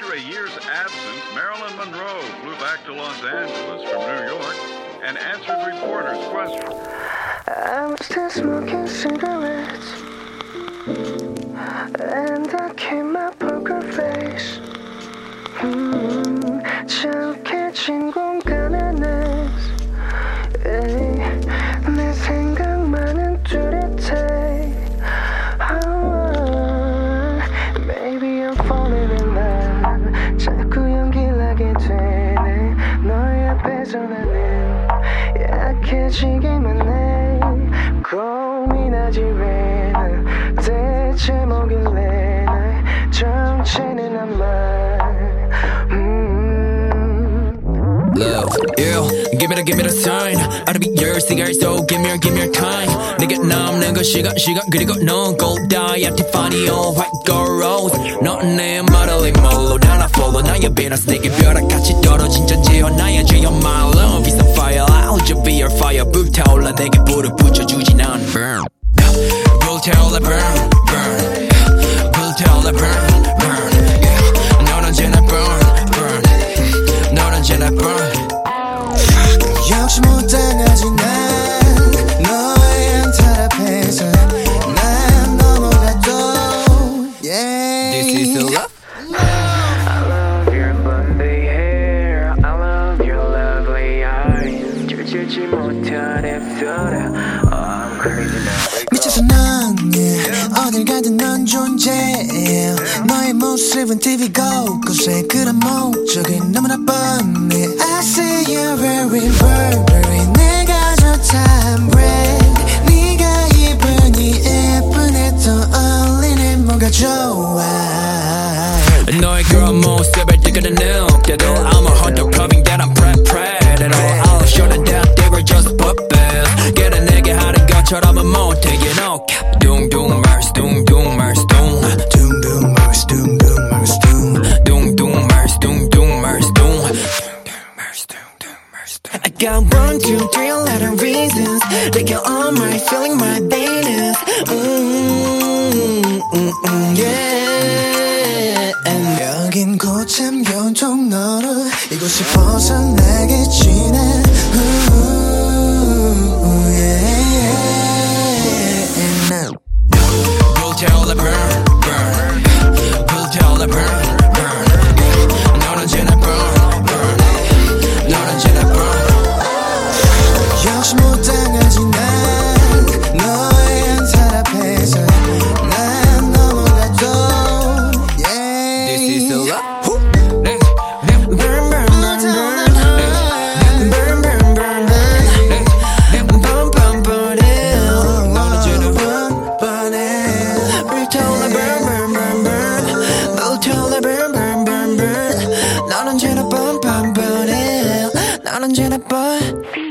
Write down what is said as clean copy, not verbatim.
After a year's absence, Marilyn Monroe flew back to Los Angeles from New York and answered reporters' questions. I'm still smoking cigarettes, and I keep my poker face. 착해진 공간에 내 생각만은 뚜렷해. Maybe I'm falling in love. 자꾸 연기를 하게 되네. 너의 앞에서 나는 약해지기만 해. 고민하지 왜 난 대체 뭐길래 날 정체는 한 말. Love, yeah, give me the sign. I'll be yours, cigar, so give me your time. 내게 남는 건 시간 그리고 넌 gold dye, Tiffany or white gold rose. 넌 내 Marilyn Monroe, 난 I follow 나의 Venus, 내게 벼락같이 떨어진 전지여 나의 죄여 my love is on fire. I'll just be your fire. 불타올라 내게 불을 붙여주지 난 burn. 불타올라 burn, burn. 불타올라 burn, burn. Yeah, 넌 언제나 burn, burn. 넌 언제나 burn. 역시 못 당하지 난 너의 안탈 앞에서 난 넘어가도 yeah. This is the love. I love your blondy hair. I love your lovely eyes. 줄지 못한 입술에 I'm crazy now. 미쳐서 넌 어딜 가든 넌 존재해. 너의 모습은 TV 곳곳에 그런 목적이 너무나 뻔해. I see you very very 내가 좋다 I'm brand. 네가 입은 이 예쁜에 더 어울리네 뭐가 좋아. 너의 그런 모습을 뜨거나 느껴도 I'm a hunter proving that I'm predator. I'll show them that they were just puppets. 걔네 내게 하는 것처럼은 못해 you know. 둥둥 말스 둥둥 말스 둥 둥둥 말스 둥둥 말스 둥 둥둥 말스 둥둥 말스 둥 I got 1, 2, 3 a lot of reasons. They get on my feeling my dayness. yeah. 여긴 고참 교통 너로 이곳을 벗어나게 지나 불타올라 burn burn 불타올라 burn burn 넌 언제나 burn burn 넌 언제나 burn. 역시 못 당하지 난 너의 안탈 앞에서 난 넘어가도 yeah. This is the love. 난 언제나 뻔